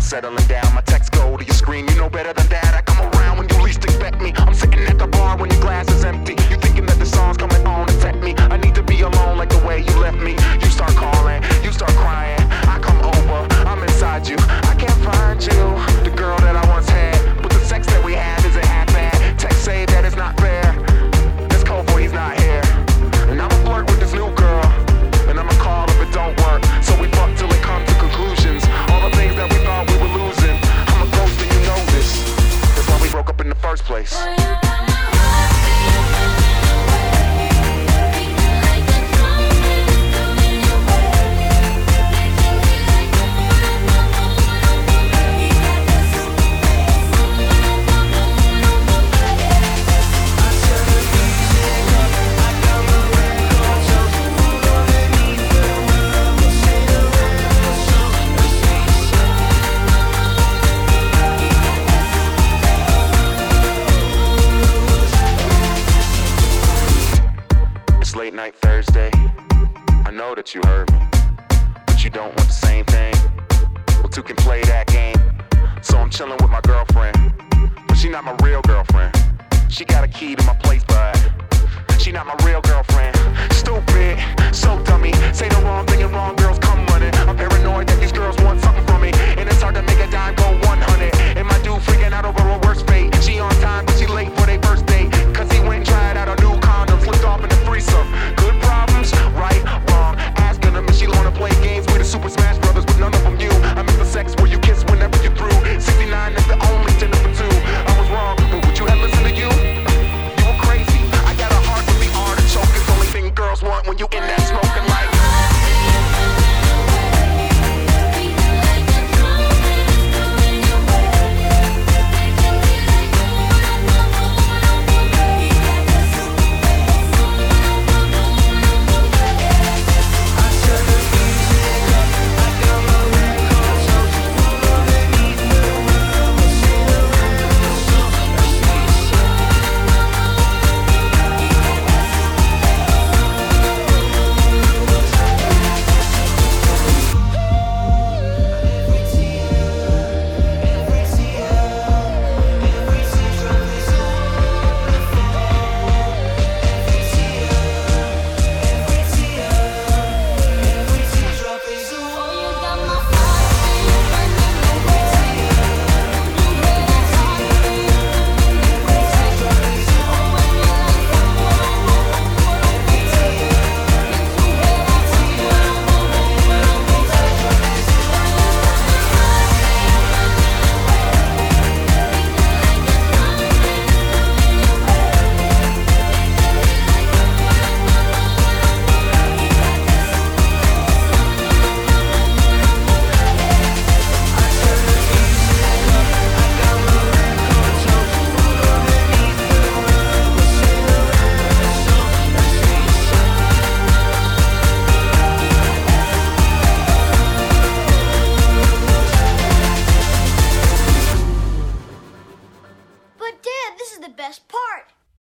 settling down. My texts go to your screen, you know better than that. I come around when you least expect me. I'm sitting at the bar when your glass is empty. You thinking that the song's coming on to tempt me. I need to be alone like the way you left me. You start calling, you start crying. I come over, I'm inside you. I can't find you, the girl that I once had. But the sex that we have isn't half bad. Text say that it's not fair. This cold boy, he's not here. And I'ma flirt with this new girl. And I'ma call if it don't work. So we fuck till it comes to conclusions. All the things that we thought we were losing. I'm a ghost and you know this. That's why we broke up in the first place. Late night Thursday, I know that you heard me, but you don't want the same thing. Well, two can play that game. So I'm chilling with my girlfriend, but she not my real girlfriend. She got a key to my place, but she not my real girlfriend. Stupid, so dummy. Say the wrong thing and wrong girls come running. I'm paranoid that these girls want something from me.